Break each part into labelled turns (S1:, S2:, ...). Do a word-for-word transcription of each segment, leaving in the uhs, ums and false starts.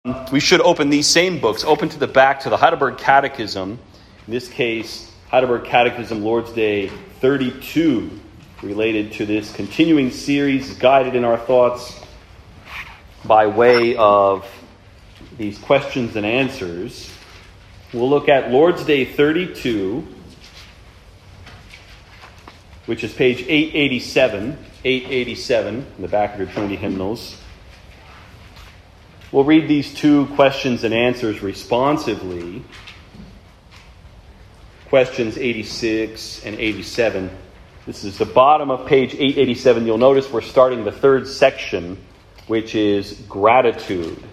S1: We should open these same books, open to the back to the Heidelberg Catechism. In this case, Heidelberg Catechism, Lord's Day thirty-two, related to this continuing series, guided in our thoughts by way of these questions and answers. We'll look at Lord's Day thirty-two, which is page eight eighty-seven, eight eighty-seven in the back of your Trinity hymnals. We'll read these two questions and answers responsively. Questions eighty-six and eighty-seven. This is the bottom of page eight eighty-seven. You'll notice we're starting the third section, which is gratitude.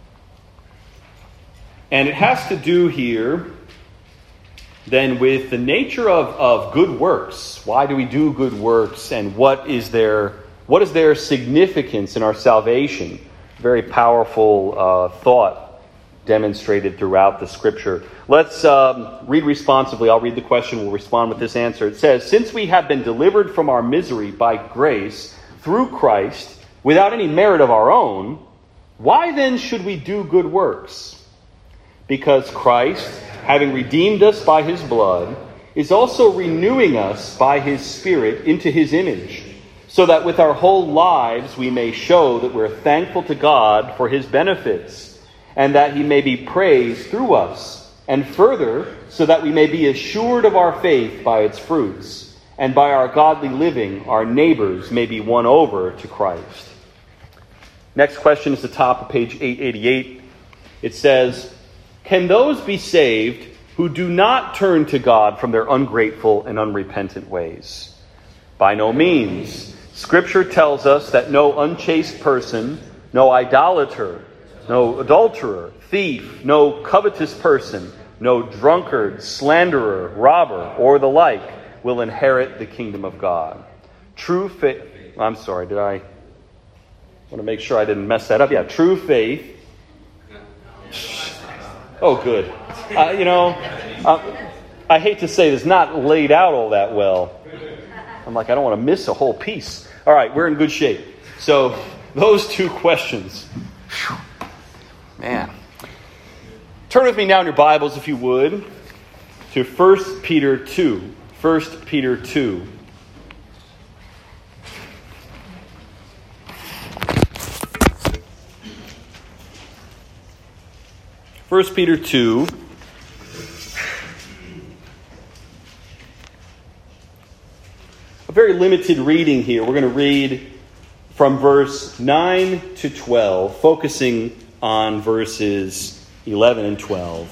S1: And it has to do here then with the nature of, of good works. Why do we do good works, and what is their what is their significance in our salvation? Very powerful uh, thought demonstrated throughout the Scripture. Let's um, read responsively. I'll read the question. We'll respond with this answer. It says, "Since we have been delivered from our misery by grace through Christ, without any merit of our own, why then should we do good works? Because Christ, having redeemed us by his blood, is also renewing us by his Spirit into his image, so that with our whole lives we may show that we're thankful to God for his benefits, and that he may be praised through us, and further, so that we may be assured of our faith by its fruits, and by our godly living our neighbors may be won over to Christ." Next question is the top of page eight eighty-eight. It says, "Can those be saved who do not turn to God from their ungrateful and unrepentant ways?" By no means. Scripture tells us that no unchaste person, no idolater, no adulterer, thief, no covetous person, no drunkard, slanderer, robber, or the like will inherit the kingdom of God. True faith... I'm sorry, did I... I want to make sure I didn't mess that up. Yeah, true faith... Oh, good. Uh, you know, uh, I hate to say this, not laid out all that well. I'm like, I don't want to miss a whole piece. All right, we're in good shape. So, those two questions. Whew. Man. Turn with me now in your Bibles, if you would, to First Peter two. First Peter two. First Peter two. A very limited reading here. We're going to read from verse nine to twelve, focusing on verses eleven and twelve,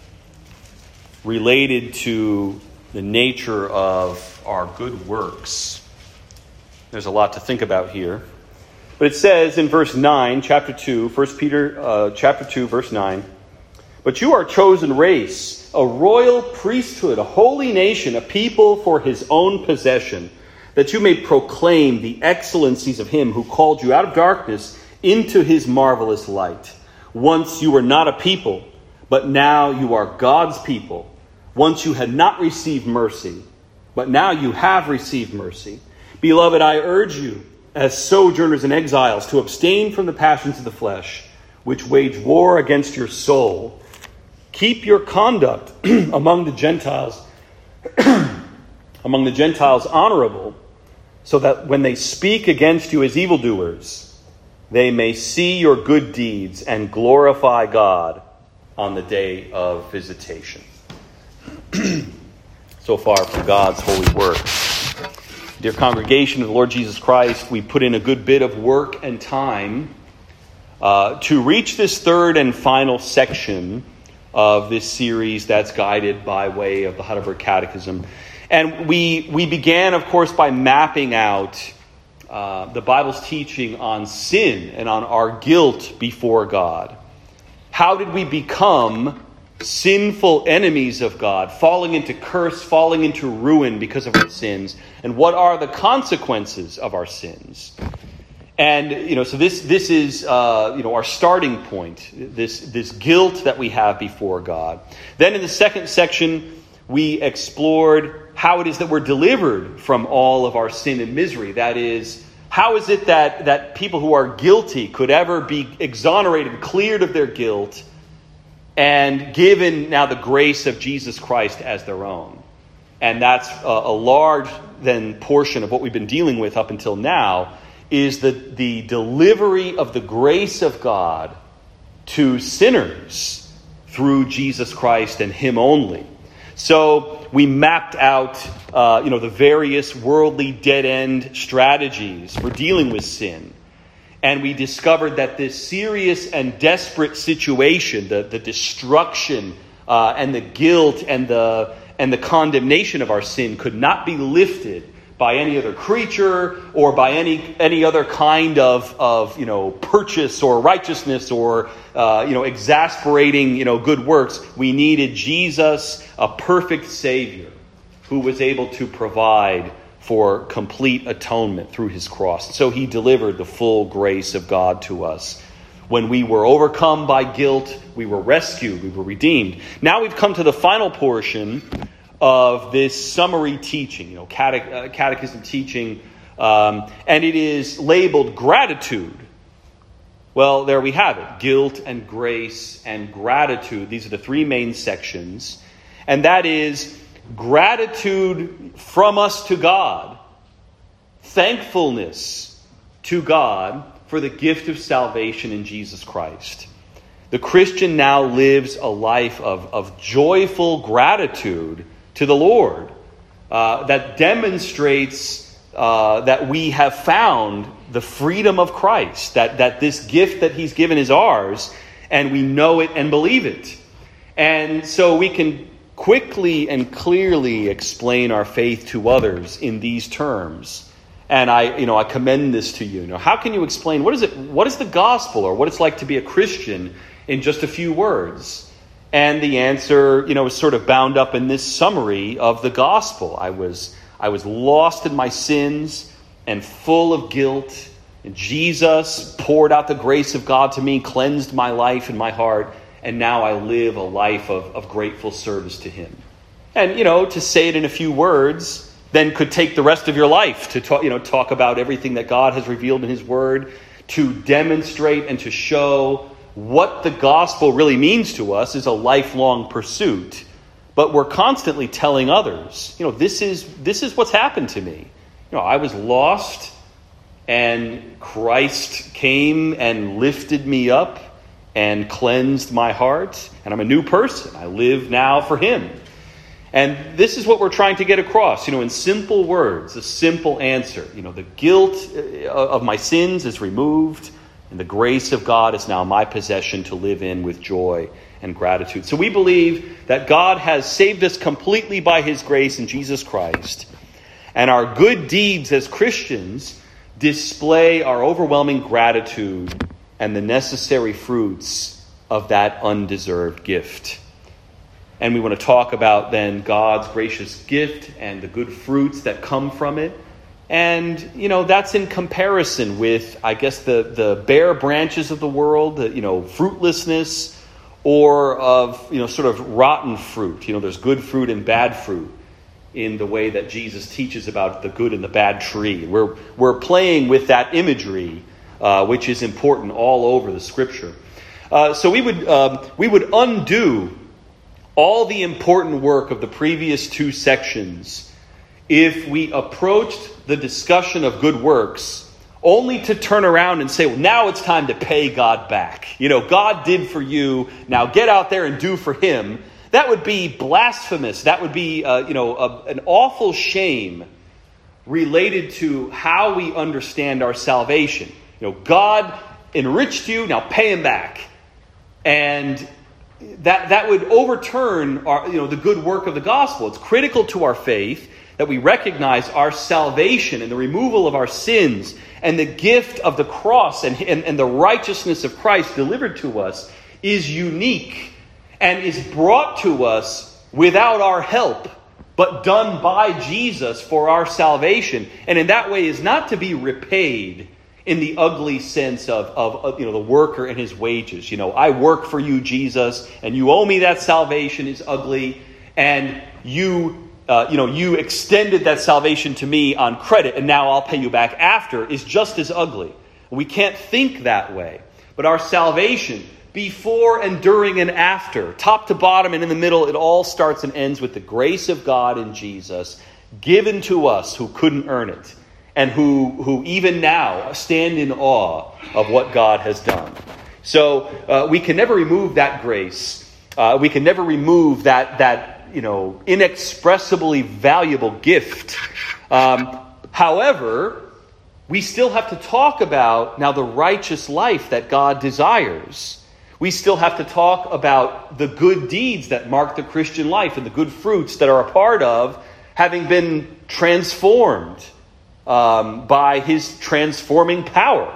S1: related to the nature of our good works. There's a lot to think about here. But it says in verse nine, chapter two, First Peter uh, chapter two, verse nine, "But you are a chosen race, a royal priesthood, a holy nation, a people for his own possession, that you may proclaim the excellencies of him who called you out of darkness into his marvelous light. Once you were not a people, but now you are God's people. Once you had not received mercy, but now you have received mercy. Beloved, I urge you, as sojourners and exiles, to abstain from the passions of the flesh, which wage war against your soul. Keep your conduct among the Gentiles, among the Gentiles honorable, so that when they speak against you as evildoers, they may see your good deeds and glorify God on the day of visitation." So far from God's holy word. Dear congregation of the Lord Jesus Christ, we put in a good bit of work and time uh, to reach this third and final section of this series that's guided by way of the Heidelberg Catechism. And we we began, of course, by mapping out uh, the Bible's teaching on sin and on our guilt before God. How did we become sinful enemies of God, falling into curse, falling into ruin because of our sins? And what are the consequences of our sins? And, you know, so this this is, uh, you know, our starting point, this, this guilt that we have before God. Then in the second section, we explored how it is that we're delivered from all of our sin and misery. That is, How is it that, that people who are guilty could ever be exonerated, cleared of their guilt, and given now the grace of Jesus Christ as their own? And that's a, a large then portion of what we've been dealing with up until now, is the, the delivery of the grace of God to sinners through Jesus Christ and Him only. So we mapped out, uh, you know, the various worldly dead-end strategies for dealing with sin. And we discovered that this serious and desperate situation, the, the destruction uh, and the guilt and the and the condemnation of our sin could not be lifted by any other creature or by any any other kind of, of you know, purchase or righteousness or uh, you know, exasperating, you know, good works. We needed Jesus, a perfect Savior, who was able to provide for complete atonement through His cross. So He delivered the full grace of God to us. When we were overcome by guilt, we were rescued, we were redeemed. Now we've come to the final portion of this summary teaching, you know, catech- uh, catechism teaching, um, and it is labeled gratitude. Well, there we have it. Guilt and grace and gratitude. These are the three main sections. And that is gratitude from us to God, thankfulness to God for the gift of salvation in Jesus Christ. The Christian now lives a life of, of joyful gratitude to the Lord uh, that demonstrates uh, that we have found the freedom of Christ, that, that this gift that He's given is ours, and we know it and believe it. And so we can quickly and clearly explain our faith to others in these terms. And I, you know, I commend this to you. You know, how can you explain what is it? What is the gospel, or what it's like to be a Christian, in just a few words? And the answer, you know, is sort of bound up in this summary of the gospel. I was, I was lost in my sins and full of guilt. And Jesus poured out the grace of God to me, cleansed my life and my heart, and now I live a life of, of grateful service to Him. And, you know, to say it in a few words then could take the rest of your life to talk, you know, talk about everything that God has revealed in His Word, to demonstrate and to show what the gospel really means to us is a lifelong pursuit. But we're constantly telling others, you know, this is this is what's happened to me. You know, I was lost, and Christ came and lifted me up and cleansed my heart, and I'm a new person. I live now for Him. And this is what we're trying to get across, you know, in simple words, a simple answer. You know, the guilt of my sins is removed, and the grace of God is now my possession to live in with joy and gratitude. So we believe that God has saved us completely by His grace in Jesus Christ. And our good deeds as Christians display our overwhelming gratitude and the necessary fruits of that undeserved gift. And we want to talk about then God's gracious gift and the good fruits that come from it. And, you know, that's in comparison with, I guess, the, the bare branches of the world, the, you know, fruitlessness, or of, you know, sort of rotten fruit. You know, there's good fruit and bad fruit in the way that Jesus teaches about the good and the bad tree. We're, we're playing with that imagery, uh, which is important all over the Scripture. Uh, so we would um, we would undo all the important work of the previous two sections if we approached the discussion of good works only to turn around and say, well, now it's time to pay God back. You know, God did for you, now get out there and do for Him. That would be blasphemous. That would be, uh, you know, a, an awful shame related to how we understand our salvation. You know, God enriched you, now pay Him back. And that that would overturn our, you know, the good work of the gospel. It's critical to our faith that we recognize our salvation and the removal of our sins and the gift of the cross and, and, and the righteousness of Christ delivered to us is unique and is brought to us without our help, but done by Jesus for our salvation. And in that way is not to be repaid in the ugly sense of, of, you know, the worker and his wages. You know, I work for you, Jesus, and you owe me that salvation is ugly, and you uh, you know, you extended that salvation to me on credit and now I'll pay you back after is just as ugly. We can't think that way. But our salvation, before and during and after, top to bottom and in the middle, it all starts and ends with the grace of God in Jesus, given to us who couldn't earn it, and who, who even now stand in awe of what God has done. So uh, we can never remove that grace. Uh, we can never remove that, that you know, inexpressibly valuable gift. Um, however, we still have to talk about now the righteous life that God desires. We still have to talk about the good deeds that mark the Christian life and the good fruits that are a part of having been transformed um, by his transforming power.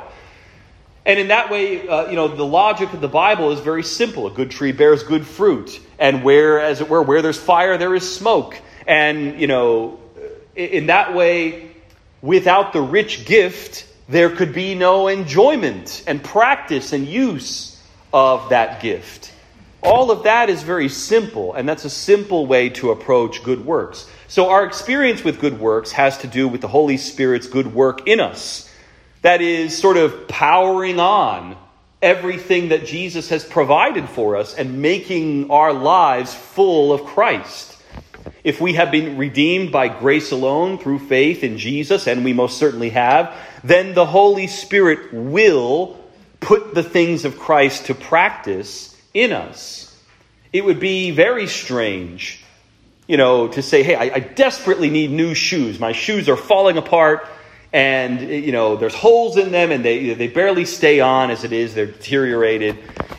S1: And in that way, uh, you know, the logic of the Bible is very simple. A good tree bears good fruit. And where, as it were, where there's fire, there is smoke. And, you know, in that way, without the rich gift, there could be no enjoyment and practice and use of that gift. All of that is very simple, and that's a simple way to approach good works. So our experience with good works has to do with the Holy Spirit's good work in us. That is sort of powering on everything that Jesus has provided for us and making our lives full of Christ. If we have been redeemed by grace alone through faith in Jesus, and we most certainly have, then the Holy Spirit will put the things of Christ to practice in us. It would be very strange, you know, to say, hey, I, I desperately need new shoes. My shoes are falling apart. And, you know, there's holes in them and they they barely stay on as it is. They're deteriorated.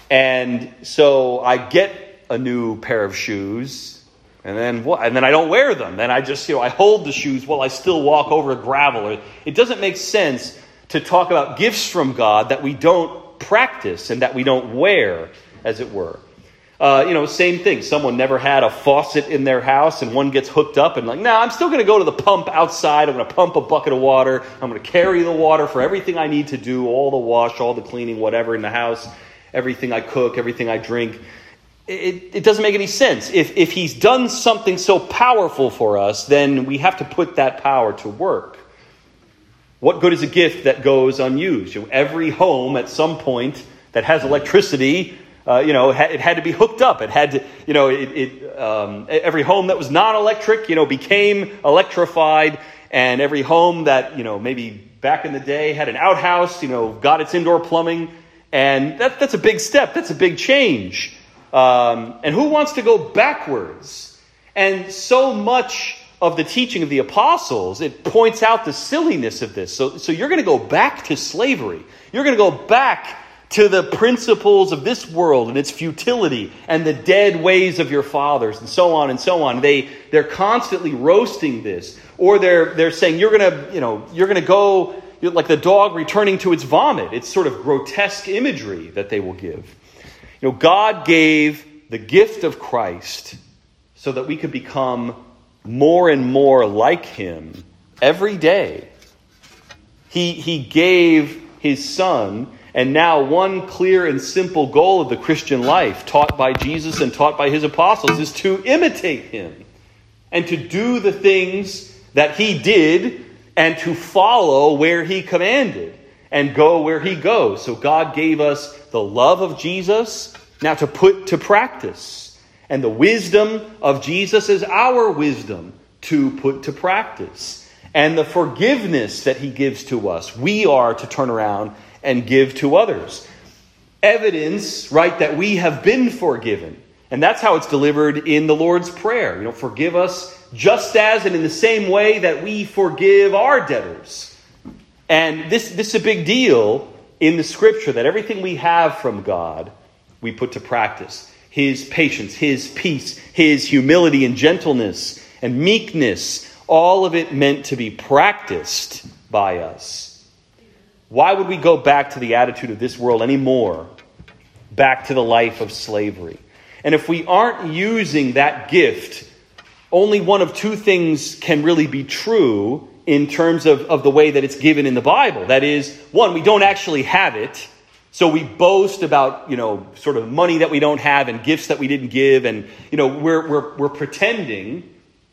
S1: And so I get a new pair of shoes and then what? And then I don't wear them. Then I just, you know, I hold the shoes while I still walk over gravel. It doesn't make sense to talk about gifts from God that we don't practice and that we don't wear, as it were. Uh, you know, same thing. Someone never had a faucet in their house and one gets hooked up and like, no, nah, I'm still going to go to the pump outside. I'm going to pump a bucket of water. I'm going to carry the water for everything I need to do, all the wash, all the cleaning, whatever in the house, everything I cook, everything I drink. It, it doesn't make any sense. If, if he's done something so powerful for us, then we have to put that power to work. What good is a gift that goes unused? You know, every home at some point that has electricity, Uh, you know, it had to be hooked up. It had to, you know, it, it um, every home that was non-electric, you know, became electrified. And every home that, you know, maybe back in the day had an outhouse, you know, got its indoor plumbing. And that, that's a big step. That's a big change. Um, and who wants to go backwards? And so much of the teaching of the apostles, it points out the silliness of this. So, so you're going to go back to slavery. You're going to go back to the principles of this world and its futility and the dead ways of your fathers and so on and so on. They, they're constantly roasting this. Or they're, they're saying you're going to, you know, you're going to go like the dog returning to its vomit. It's sort of grotesque imagery that they will give. You know, God gave the gift of Christ so that we could become more and more like him every day. He, he gave his Son. And now one clear and simple goal of the Christian life, taught by Jesus and taught by his apostles, is to imitate him and to do the things that he did and to follow where he commanded and go where he goes. So God gave us the love of Jesus now to put to practice. And the wisdom of Jesus is our wisdom to put to practice. And the forgiveness that he gives to us, we are to turn around and give to others. Evidence, right, that we have been forgiven. And that's how it's delivered in the Lord's Prayer. You know, forgive us just as and in the same way that we forgive our debtors. And this, this is a big deal in the Scripture, that everything we have from God, we put to practice. His patience, his peace, his humility and gentleness and meekness, all of it meant to be practiced by us. Why would we go back to the attitude of this world anymore? Back to the life of slavery. And if we aren't using that gift, only one of two things can really be true in terms of, of the way that it's given in the Bible. That is, one, we don't actually have it. So we boast about, you know, sort of money that we don't have and gifts that we didn't give. And, you know, we're, we're, we're pretending.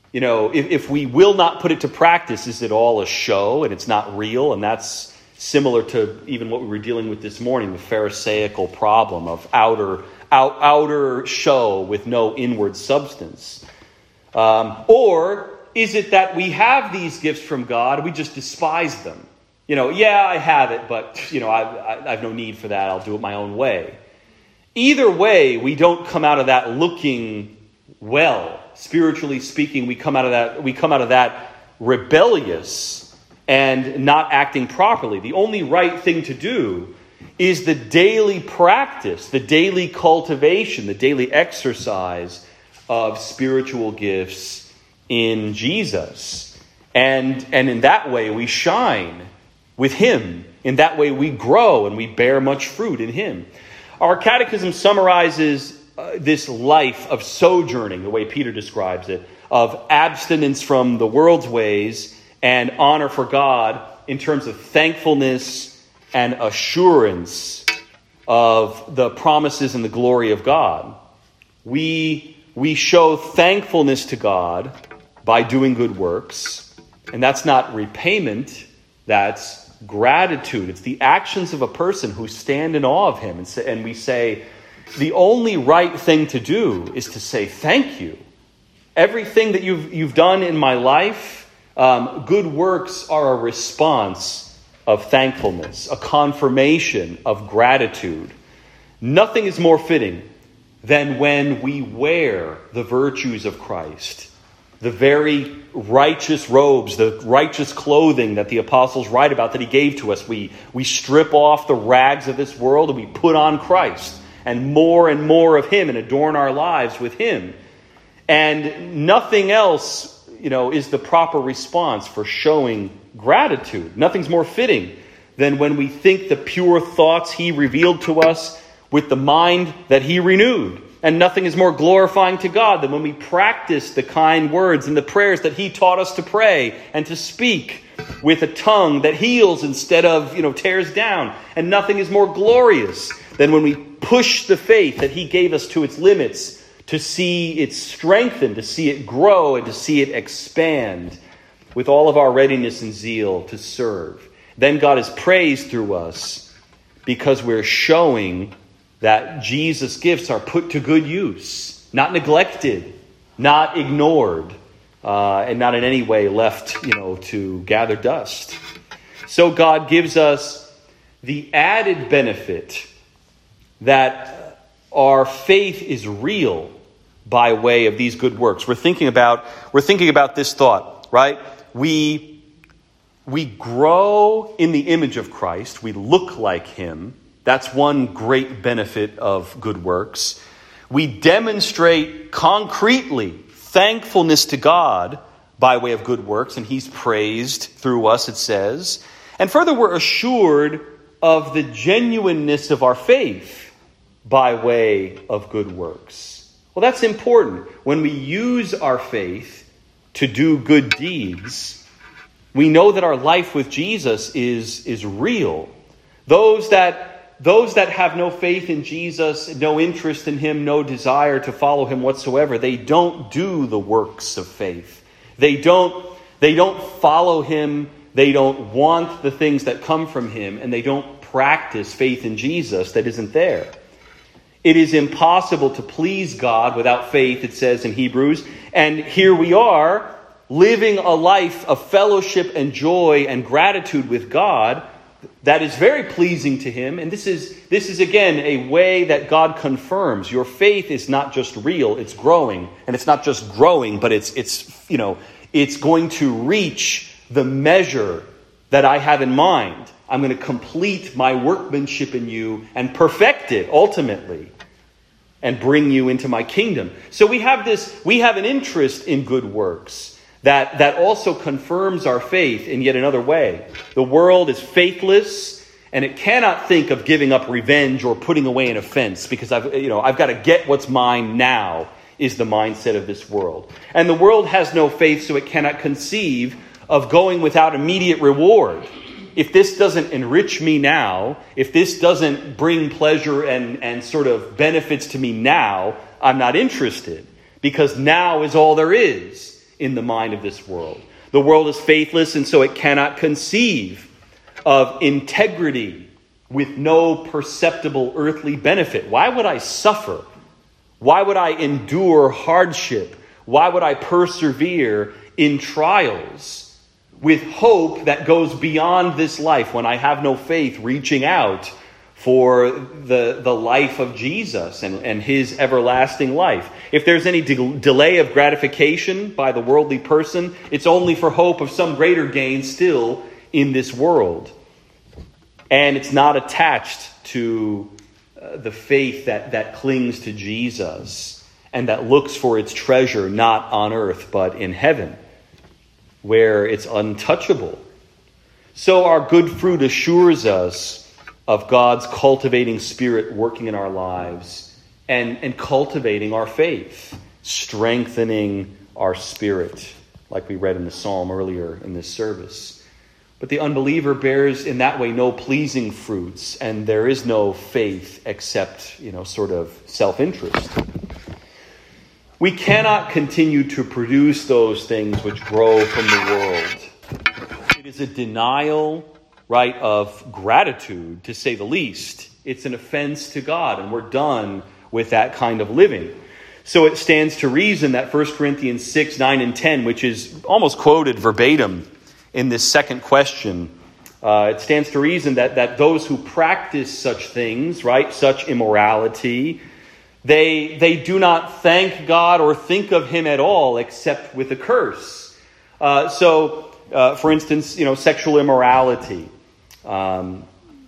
S1: You know, if, if we will not put it to practice, is it all a show and it's not real? And that's similar to even what we were dealing with this morning, the Pharisaical problem of outer out, outer show with no inward substance. Um, or is it that we have these gifts from God, we just despise them? You know, yeah, I have it, but, you know, I, I, I have no need for that. I'll do it my own way. Either way, we don't come out of that looking well. Spiritually speaking, we come out of that, we come out of that rebellious and not acting properly. The only right thing to do is the daily practice, the daily cultivation, the daily exercise of spiritual gifts in Jesus. And, and in that way, we shine with him. In that way, we grow and we bear much fruit in him. Our catechism summarizes uh, this life of sojourning, the way Peter describes it, of abstinence from the world's ways and honor for God in terms of thankfulness and assurance of the promises and the glory of God. We, we show thankfulness to God by doing good works, and that's not repayment, that's gratitude. It's the actions of a person who stand in awe of him, and, say, and we say, the only right thing to do is to say thank you. Everything that you've you've done in my life, um, good works are a response of thankfulness, a confirmation of gratitude. Nothing is more fitting than when we wear the virtues of Christ, the very righteous robes, the righteous clothing that the apostles write about that he gave to us. We, we strip off the rags of this world and we put on Christ and more and more of him and adorn our lives with him. And nothing else, you know, is the proper response for showing gratitude. Nothing's more fitting than when we think the pure thoughts he revealed to us with the mind that he renewed. And nothing is more glorifying to God than when we practice the kind words and the prayers that he taught us to pray and to speak with a tongue that heals instead of, you know, tears down. And nothing is more glorious than when we push the faith that he gave us to its limits to see it strengthen, to see it grow, and to see it expand with all of our readiness and zeal to serve. Then God is praised through us because we're showing that Jesus' gifts are put to good use, not neglected, not ignored, uh, and not in any way left, you know, to gather dust. So God gives us the added benefit that our faith is real by way of these good works. We're thinking about we're thinking about this thought, right? We we grow in the image of Christ. We look like him. That's one great benefit of good works. We demonstrate concretely thankfulness to God by way of good works, and he's praised through us, it says. And further, we're assured of the genuineness of our faith by way of good works. Well, that's important. When we use our faith to do good deeds, we know that our life with Jesus is, is real. Those that Those that have no faith in Jesus, no interest in him, no desire to follow him whatsoever, they don't do the works of faith. They don't, they don't follow him. They don't want the things that come from him, and they don't practice faith in Jesus that isn't there. It is impossible to please God without faith, it says in Hebrews. And here we are, living a life of fellowship and joy and gratitude with God that is very pleasing to him. And this is, this is again, a way that God confirms your faith is not just real, it's growing. And it's not just growing, but it's, it's, you know, it's going to reach the measure that I have in mind. I'm going to complete my workmanship in you and perfect it ultimately and bring you into my kingdom. So we have this, we have an interest in good works that, that also confirms our faith in yet another way. The world is faithless, and it cannot think of giving up revenge or putting away an offense because I've, you know, I've got to get what's mine now, is the mindset of this world. And the world has no faith, so it cannot conceive of going without immediate reward. If this doesn't enrich me now, if this doesn't bring pleasure and, and sort of benefits to me now, I'm not interested, because now is all there is. in the mind of this world. The world is faithless, and so it cannot conceive of integrity with no perceptible earthly benefit. Why would I suffer? Why would I endure hardship? Why would I persevere in trials with hope that goes beyond this life when I have no faith reaching out for the, the life of Jesus and, and his everlasting life? If there's any de- delay of gratification by the worldly person, it's only for hope of some greater gain still in this world. And it's not attached to uh, the faith that, that clings to Jesus and that looks for its treasure not on earth but in heaven, where it's untouchable. So our good fruit assures us of God's cultivating spirit working in our lives and, and cultivating our faith, strengthening our spirit, like we read in the psalm earlier in this service. But the unbeliever bears in that way no pleasing fruits, and there is no faith except, you know, sort of self-interest. We cannot continue to produce those things which grow from the world. It is a denial, right, of gratitude, to say the least. It's an offense to God, and we're done with that kind of living. So it stands to reason that First Corinthians six, nine, and ten, which is almost quoted verbatim in this second question, uh, it stands to reason that, that those who practice such things, right, such immorality, they, they do not thank God or think of him at all except with a curse. Uh, so, uh, for instance, you know, sexual immorality. Um,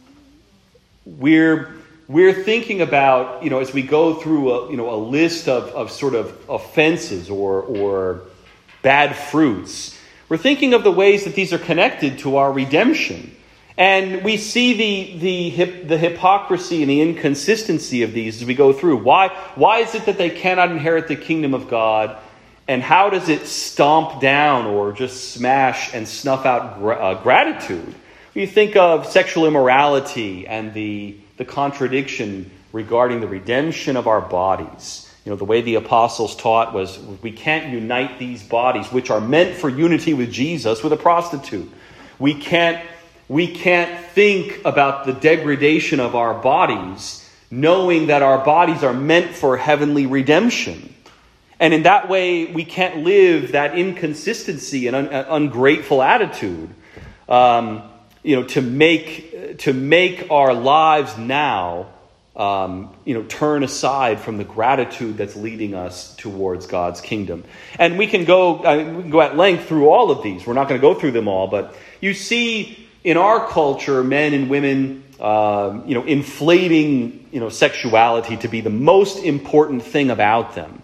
S1: we're we're thinking about, you know, as we go through a, you know, a list of, of sort of offenses or or bad fruits, we're thinking of the ways that these are connected to our redemption, and we see the the hip, the hypocrisy and the inconsistency of these as we go through. Why why is it that they cannot inherit the kingdom of God? And how does it stomp down or just smash and snuff out gra- uh, gratitude? You think of sexual immorality and the, the contradiction regarding the redemption of our bodies. You know, the way the apostles taught was we can't unite these bodies, which are meant for unity with Jesus, with a prostitute. We can't, we can't think about the degradation of our bodies, knowing that our bodies are meant for heavenly redemption. And in that way, we can't live that inconsistency and un- ungrateful attitude. Um, You know, to make to make our lives now, um, you know, turn aside from the gratitude that's leading us towards God's kingdom. And we can go I mean, we can go at length through all of these. We're not going to go through them all, but you see in our culture, men and women, um, you know, inflating, you know, sexuality to be the most important thing about them,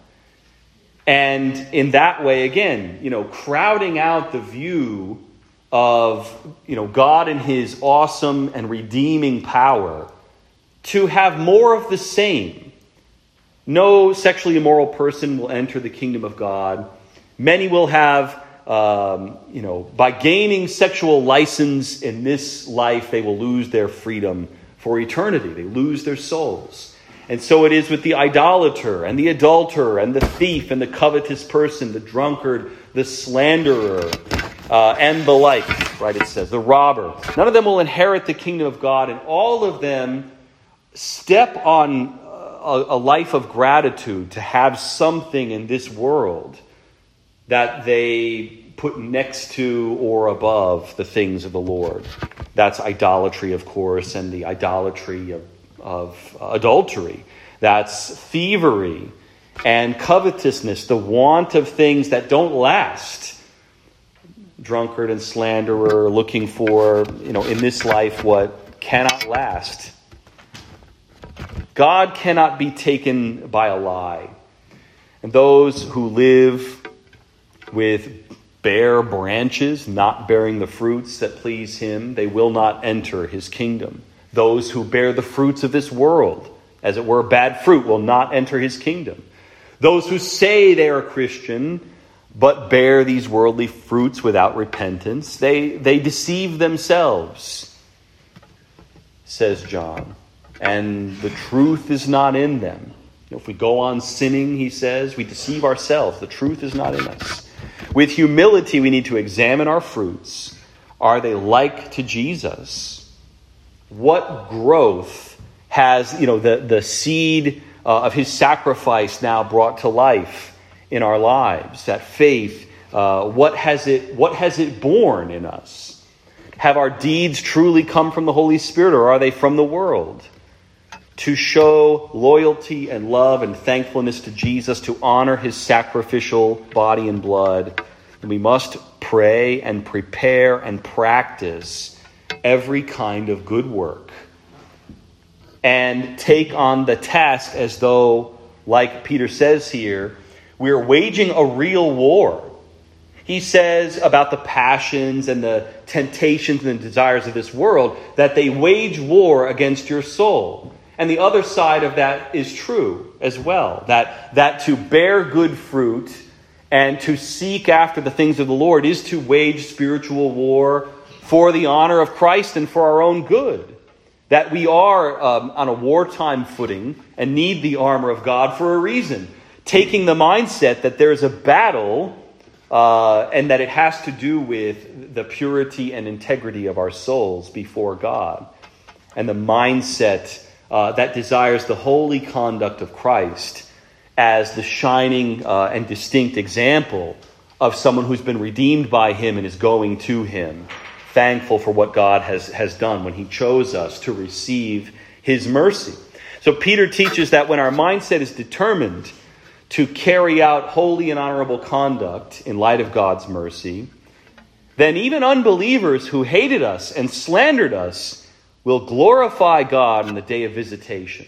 S1: and in that way, again, you know, crowding out the view of, you know, God and his awesome and redeeming power to have more of the same. No sexually immoral person will enter the kingdom of God. Many will have, um, you know, by gaining sexual license in this life, they will lose their freedom for eternity. They lose their souls. And so it is with the idolater and the adulterer and the thief and the covetous person, the drunkard, the slanderer, uh, and the like, right, it says, the robber. None of them will inherit the kingdom of God, and all of them step on a, a life of gratitude to have something in this world that they put next to or above the things of the Lord. That's idolatry, of course, and the idolatry of of adultery. That's thievery and covetousness, the want of things that don't last. Drunkard and slanderer, looking for, you know, in this life what cannot last. God cannot be taken by a lie. And those who live with bare branches, not bearing the fruits that please him, they will not enter his kingdom. Those who bear the fruits of this world, as it were, bad fruit, will not enter his kingdom. Those who say they are Christian, but bear these worldly fruits without repentance, they, they deceive themselves, says John. And the truth is not in them. You know, if we go on sinning, he says, we deceive ourselves. The truth is not in us. With humility, we need to examine our fruits. Are they like to Jesus? What growth has, you know, the, the seed uh, of his sacrifice now brought to life in our lives? That faith, uh, what has it, what has it borne in us? Have our deeds truly come from the Holy Spirit, or are they from the world? To show loyalty and love and thankfulness to Jesus, to honor his sacrificial body and blood, and we must pray and prepare and practice every kind of good work and take on the task as though, like Peter says here, we're waging a real war. He says about the passions and the temptations and the desires of this world that they wage war against your soul. And the other side of that is true as well, that, that to bear good fruit and to seek after the things of the Lord is to wage spiritual war for the honor of Christ and for our own good. That we are um, on a wartime footing and need the armor of God for a reason. Taking the mindset that there is a battle uh, and that it has to do with the purity and integrity of our souls before God. And the mindset Uh, that desires the holy conduct of Christ as the shining uh, and distinct example of someone who's been redeemed by him and is going to him, thankful for what God has, has done when he chose us to receive his mercy. So Peter teaches that when our mindset is determined to carry out holy and honorable conduct in light of God's mercy, then even unbelievers who hated us and slandered us will glorify God in the day of visitation.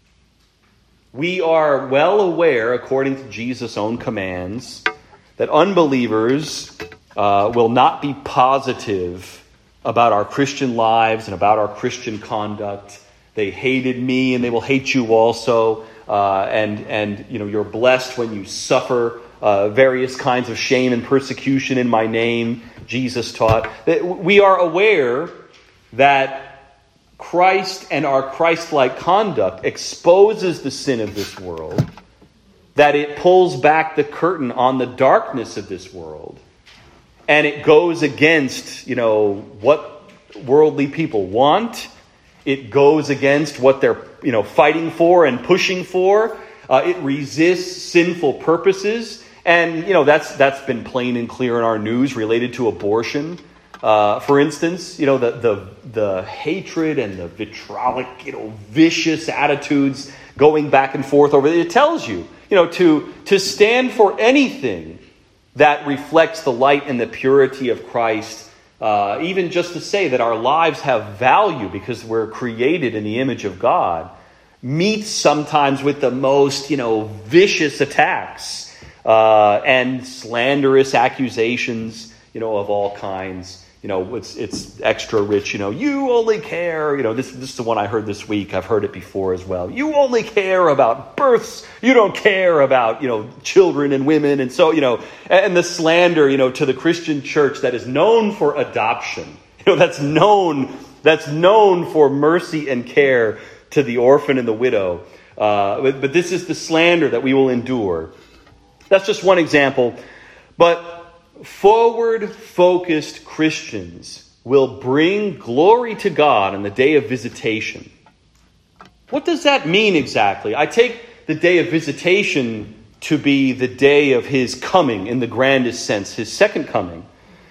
S1: We are well aware, according to Jesus' own commands, that unbelievers uh, will not be positive about our Christian lives and about our Christian conduct. They hated me, and they will hate you also. Uh, and and you know you're blessed when you suffer uh, various kinds of shame and persecution in my name. Jesus taught that we are aware that Christ and our Christ-like conduct exposes the sin of this world, that it pulls back the curtain on the darkness of this world, and it goes against, you know, what worldly people want. It goes against what they're, you know, fighting for and pushing for. Uh, it resists sinful purposes, and you know that's that's been plain and clear in our news related to abortion. Uh, for instance, you know, the, the the hatred and the vitriolic, you know, vicious attitudes going back and forth over it. It tells you, you know, to, to stand for anything that reflects the light and the purity of Christ, uh, even just to say that our lives have value because we're created in the image of God, meets sometimes with the most, you know, vicious attacks uh, and slanderous accusations, you know, of all kinds. You know, it's it's extra rich, you know, you only care, you know, this, this is the one I heard this week. I've heard it before as well. You only care about births. You don't care about, you know, children and women. And so, you know, and the slander, you know, to the Christian church that is known for adoption, you know, that's known, that's known for mercy and care to the orphan and the widow. Uh, but, but this is the slander that we will endure. That's just one example. But forward-focused Christians will bring glory to God on the day of visitation. What does that mean exactly? I take the day of visitation to be the day of his coming in the grandest sense, his second coming.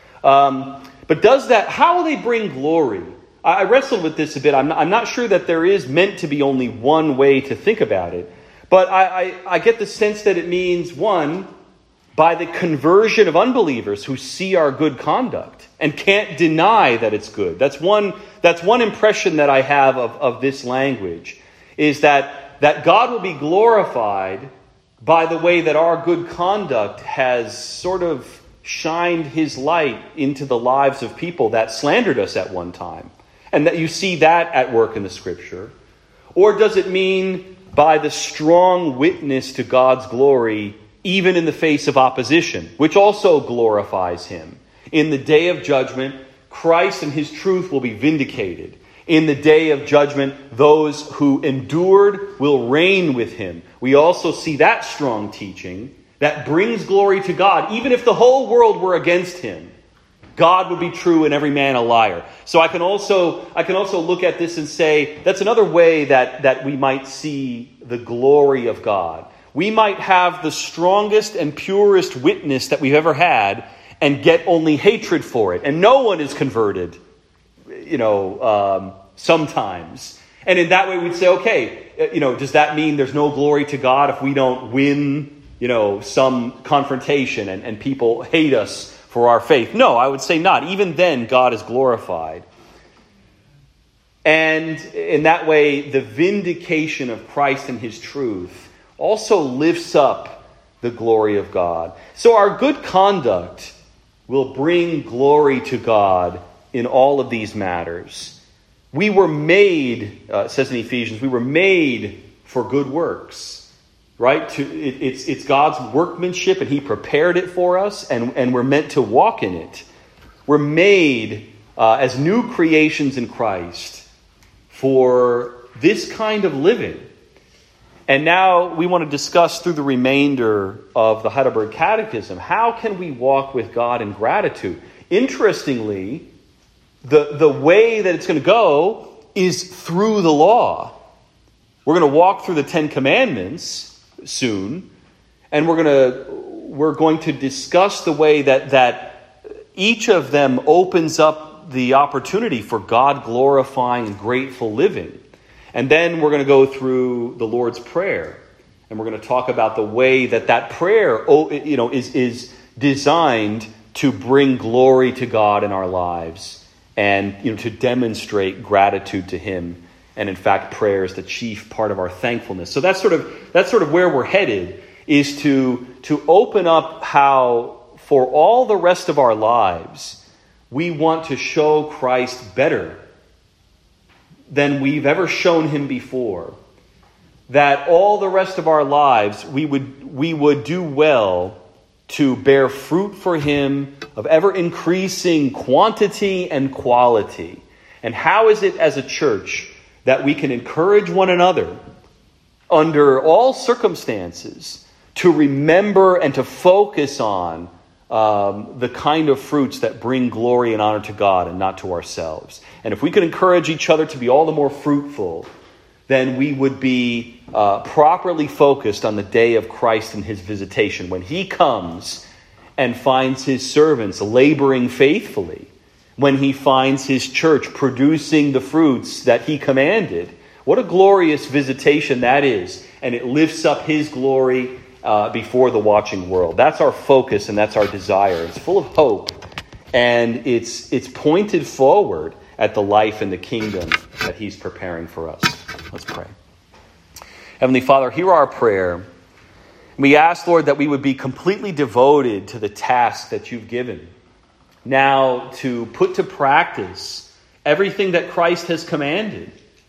S1: Um, but does that, how will they bring glory? I, I wrestled with this a bit. I'm not, I'm not sure that there is meant to be only one way to think about it. But I, I, I get the sense that it means, one, by the conversion of unbelievers who see our good conduct and can't deny that it's good. That's one, that's one impression that I have of, of this language, is that, that God will be glorified by the way that our good conduct has sort of shined his light into the lives of people that slandered us at one time. And that you see that at work in the Scripture. Or does it mean by the strong witness to God's glory even in the face of opposition, which also glorifies him? In the day of judgment, Christ and his truth will be vindicated. In the day of judgment, those who endured will reign with him. We also see that strong teaching that brings glory to God, even if the whole world were against him, God would be true and every man a liar. So I can also I can also look at this and say that's another way that, that we might see the glory of God. We might have the strongest and purest witness that we've ever had and get only hatred for it. And no one is converted, you know, um, sometimes. And in that way we'd say, okay, you know, does that mean there's no glory to God if we don't win, you know, some confrontation and, and people hate us for our faith? No, I would say not. Even then, God is glorified. And in that way, the vindication of Christ and his truth also lifts up the glory of God. So our good conduct will bring glory to God in all of these matters. We were made, uh, it says in Ephesians, we were made for good works, right? To, it, it's, it's God's workmanship and he prepared it for us and, and we're meant to walk in it. We're made uh, as new creations in Christ for this kind of living. And now we want to discuss through the remainder of the Heidelberg Catechism, how can we walk with God in gratitude? Interestingly, the, the way that it's going to go is through the law. We're going to walk through the Ten Commandments soon, and we're going to we're going to discuss the way that, that each of them opens up the opportunity for God glorifying and grateful living. And then we're going to go through the Lord's Prayer, and we're going to talk about the way that that prayer, you know, is is designed to bring glory to God in our lives, and you know, to demonstrate gratitude to Him. And in fact, prayer is the chief part of our thankfulness. So that's sort of that's sort of where we're headed, is to to open up how for all the rest of our lives we want to show Christ better than we've ever shown him before. That all the rest of our lives we would we would do well to bear fruit for him of ever increasing quantity and quality. And how is it as a church that we can encourage one another under all circumstances to remember and to focus on Um, the kind of fruits that bring glory and honor to God and not to ourselves? And if we could encourage each other to be all the more fruitful, then we would be uh, properly focused on the day of Christ and his visitation, when he comes and finds his servants laboring faithfully, when he finds his church producing the fruits that he commanded. What a glorious visitation that is. And it lifts up his glory Uh, before the watching world. That's our focus and that's our desire. It's full of hope, and it's it's pointed forward at the life and the kingdom that he's preparing for us. Let's pray. Heavenly Father, hear our prayer. We ask, Lord, that we would be completely devoted to the task that you've given. Now to put to practice everything that Christ has commanded,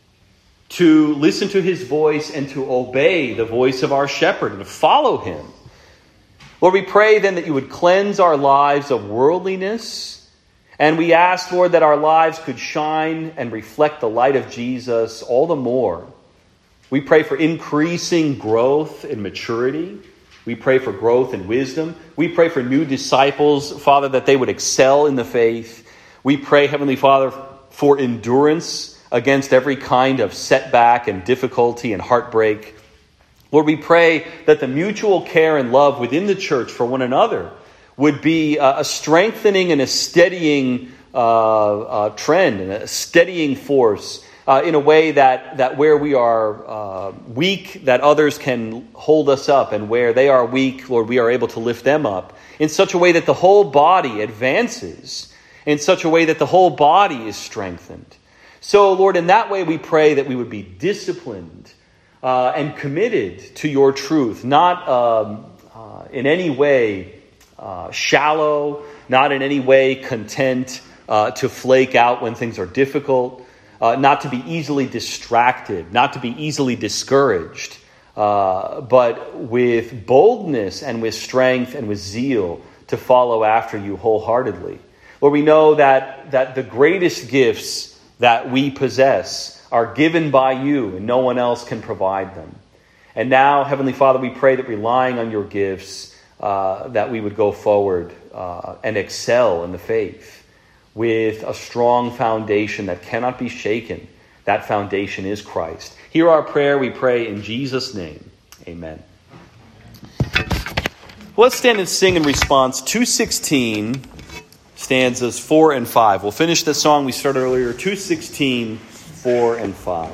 S1: to listen to his voice and to obey the voice of our shepherd and to follow him. Lord, we pray then that you would cleanse our lives of worldliness. And we ask, Lord, that our lives could shine and reflect the light of Jesus all the more. We pray for increasing growth in maturity. We pray for growth in wisdom. We pray for new disciples, Father, that they would excel in the faith. We pray, Heavenly Father, for endurance against every kind of setback and difficulty and heartbreak. Lord, we pray that the mutual care and love within the church for one another would be a strengthening and a steadying uh, uh, trend and a steadying force uh, in a way that, that where we are uh, weak, that others can hold us up, and where they are weak, Lord, we are able to lift them up in such a way that the whole body advances, in such a way that the whole body is strengthened. So, Lord, in that way we pray that we would be disciplined uh, and committed to your truth, not um, uh, in any way uh, shallow, not in any way content uh, to flake out when things are difficult, uh, not to be easily distracted, not to be easily discouraged, uh, but with boldness and with strength and with zeal to follow after you wholeheartedly. Lord, we know that, that the greatest gifts that we possess are given by you, and no one else can provide them. And now, Heavenly Father, we pray that relying on your gifts, uh, that we would go forward uh, and excel in the faith with a strong foundation that cannot be shaken. That foundation is Christ. Hear our prayer, we pray in Jesus' name. Amen. Let's stand and sing in response. two sixteen, stanzas four and five. We'll finish the song we started earlier, two sixteen, four and five.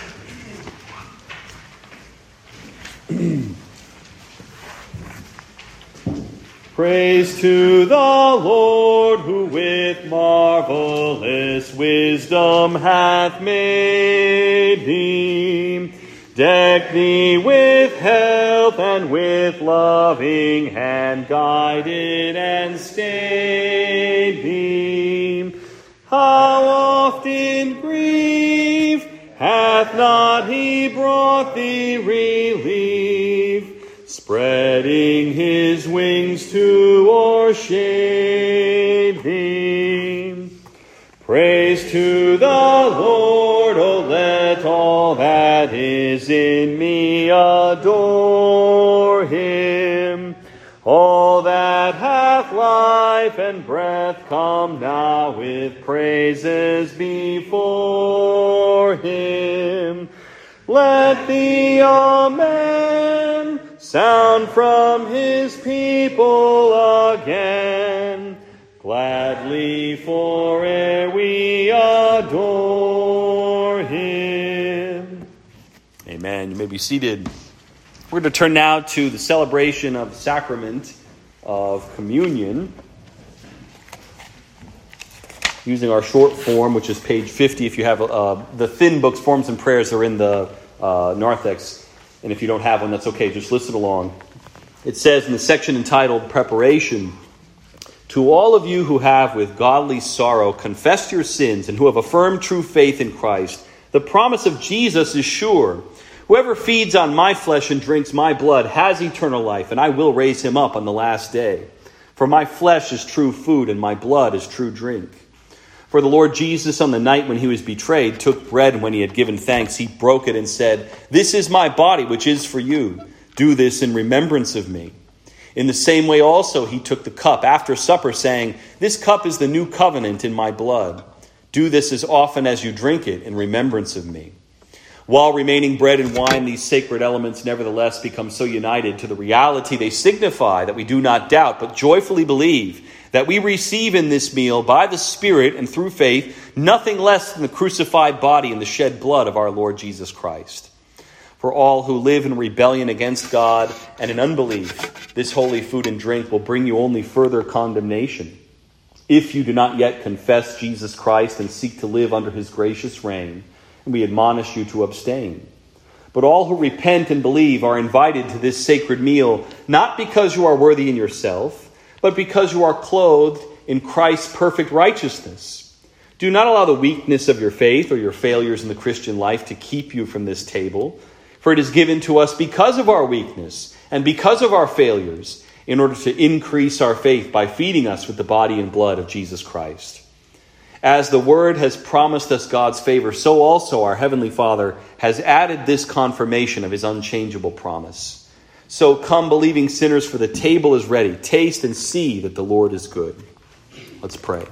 S1: Praise to the Lord, who with marvelous wisdom hath made thee. Deck thee with health and with loving hand guided and stayed thee. How often grief hath not he brought thee relief, spreading his wings to o'ershade thee. Praise to the Lord, O let all that is in me adore him. All that hath life and breath, come now with praises before him. Let the Amen sound from his people again, gladly fore'er we adore him. Amen. You may be seated. We're going to turn now to the celebration of the sacrament of communion, using our short form, which is page fifty. If you have uh, the thin books, Forms and Prayers, are in the uh, narthex. And if you don't have one, that's okay. Just listen along. It says in the section entitled Preparation, to all of you who have with godly sorrow confessed your sins and who have affirmed true faith in Christ, the promise of Jesus is sure. Whoever feeds on my flesh and drinks my blood has eternal life, and I will raise him up on the last day. For my flesh is true food, and my blood is true drink. For the Lord Jesus, on the night when he was betrayed, took bread, and when he had given thanks, he broke it and said, "This is my body, which is for you. Do this in remembrance of me." In the same way also he took the cup after supper, saying, "This cup is the new covenant in my blood. Do this as often as you drink it in remembrance of me." While remaining bread and wine, these sacred elements nevertheless become so united to the reality they signify that we do not doubt, but joyfully believe that we receive in this meal by the Spirit and through faith nothing less than the crucified body and the shed blood of our Lord Jesus Christ. For all who live in rebellion against God and in unbelief, this holy food and drink will bring you only further condemnation. If you do not yet confess Jesus Christ and seek to live under his gracious reign, we admonish you to abstain. But all who repent and believe are invited to this sacred meal, not because you are worthy in yourself, but because you are clothed in Christ's perfect righteousness. Do not allow the weakness of your faith or your failures in the Christian life to keep you from this table, for it is given to us because of our weakness and because of our failures, in order to increase our faith by feeding us with the body and blood of Jesus Christ. As the Word has promised us God's favor, so also our Heavenly Father has added this confirmation of his unchangeable promise. So come, believing sinners, for the table is ready. Taste and see that the Lord is good. Let's pray.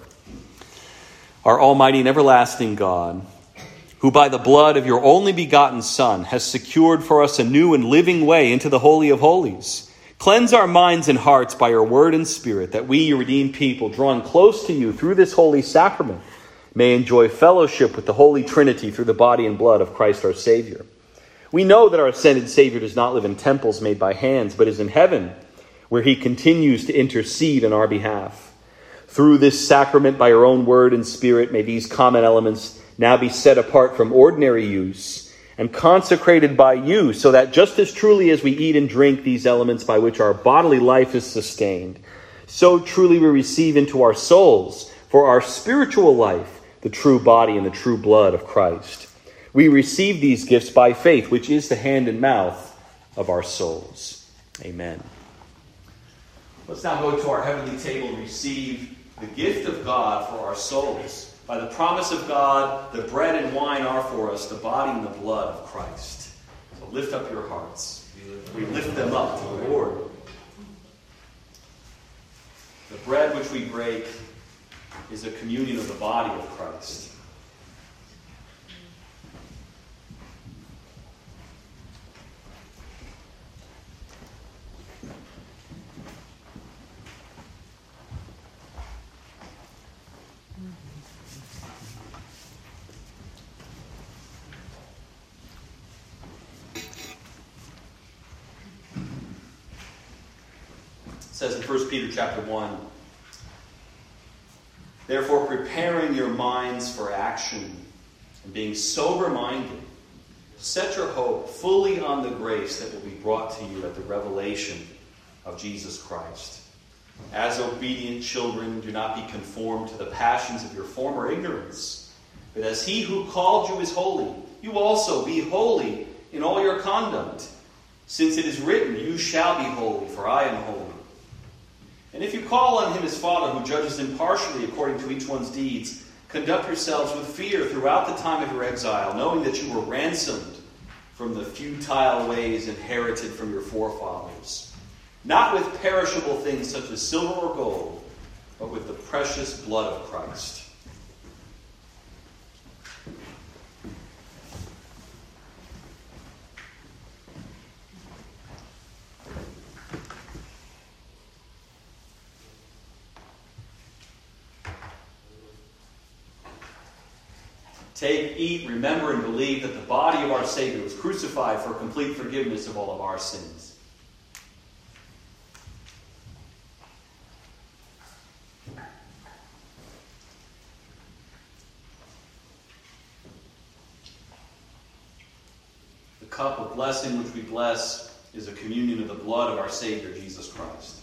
S1: Our almighty and everlasting God, who by the blood of your only begotten Son has secured for us a new and living way into the Holy of Holies, cleanse our minds and hearts by your word and spirit, that we, your redeemed people, drawn close to you through this holy sacrament, may enjoy fellowship with the Holy Trinity through the body and blood of Christ our Savior. We know that our ascended Savior does not live in temples made by hands, but is in heaven, where he continues to intercede on our behalf. Through this sacrament, by your own word and spirit, may these common elements now be set apart from ordinary use and consecrated by you, so that just as truly as we eat and drink these elements by which our bodily life is sustained, so truly we receive into our souls, for our spiritual life, the true body and the true blood of Christ. We receive these gifts by faith, which is the hand and mouth of our souls. Amen. Let's now go to our heavenly table and receive the gift of God for our souls. By the promise of God, the bread and wine are for us the body and the blood of Christ. So lift up your hearts. We lift them up to the Lord. which we break is a communion of the body of Christ. It says in First Peter chapter one, therefore preparing your minds for action and being sober-minded, set your hope fully on the grace that will be brought to you at the revelation of Jesus Christ. As obedient children, do not be conformed to the passions of your former ignorance, but as he who called you is holy, you also be holy in all your conduct, since it is written, you shall be holy, for I am holy. And if you call on him as Father, who judges impartially according to each one's deeds, conduct yourselves with fear throughout the time of your exile, knowing that you were ransomed from the futile ways inherited from your forefathers, not with perishable things such as silver or gold, but with the precious blood of Christ. Take, eat, remember, and believe that the body of our Savior was crucified for complete forgiveness of all of our sins. The cup of blessing which we bless is a communion of the blood of our Savior, Jesus Christ.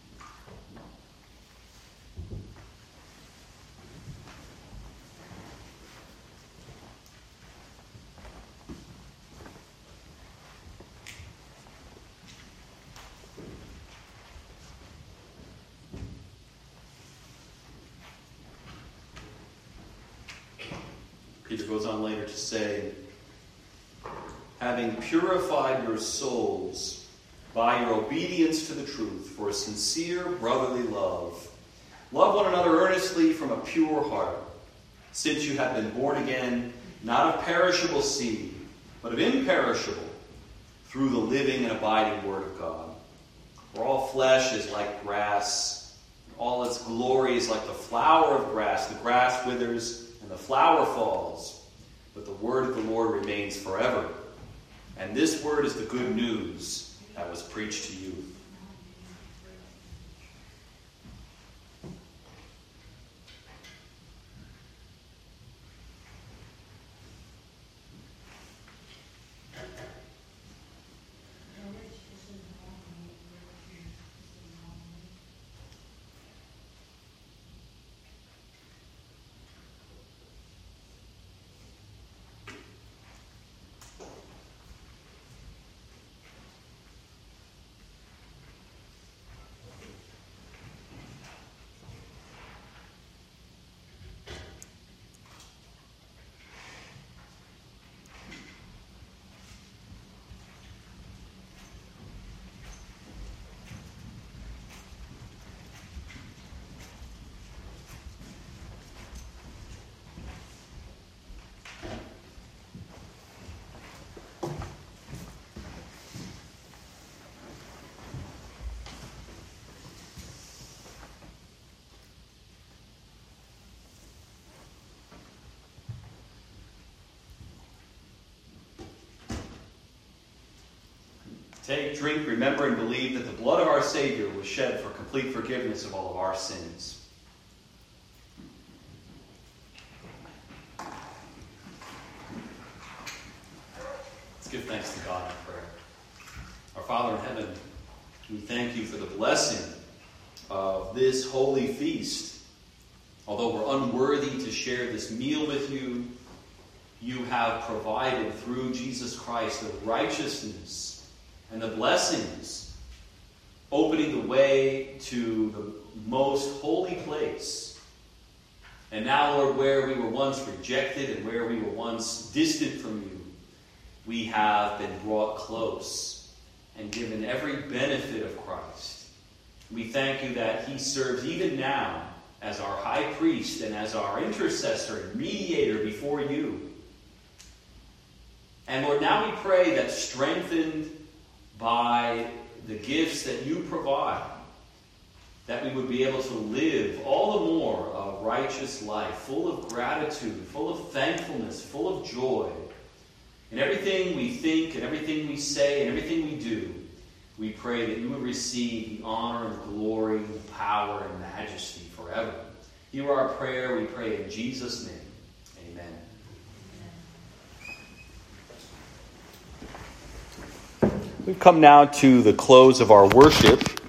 S1: Peter goes on later to say, having purified your souls by your obedience to the truth for a sincere brotherly love, love one another earnestly from a pure heart, since you have been born again, not of perishable seed, but of imperishable, through the living and abiding Word of God. For all flesh is like grass, and all its glory is like the flower of grass. The grass withers, and the flower falls, but the word of the Lord remains forever. And this word is the good news that was preached to you. Take, drink, remember, and believe that the blood of our Savior was shed for complete forgiveness of all of our sins. Let's give thanks to God in prayer. Our Father in heaven, we thank you for the blessing of this holy feast. Although we're unworthy to share this meal with you, you have provided through Jesus Christ the righteousness and the blessings, opening the way to the most holy place. And now, Lord, where we were once rejected and where we were once distant from you, we have been brought close and given every benefit of Christ.
S2: We thank you that he serves even now as our high priest and as our intercessor and mediator before you. And Lord, now we pray that strengthened by the gifts that you provide, that we would be able to live all the more a righteous life, full of gratitude, full of thankfulness, full of joy. In everything we think and everything we say and everything we do, we pray that you would receive the honor and glory and power and majesty forever. Hear our prayer, we pray in Jesus' name. Amen.
S1: We've come now to the close of our worship.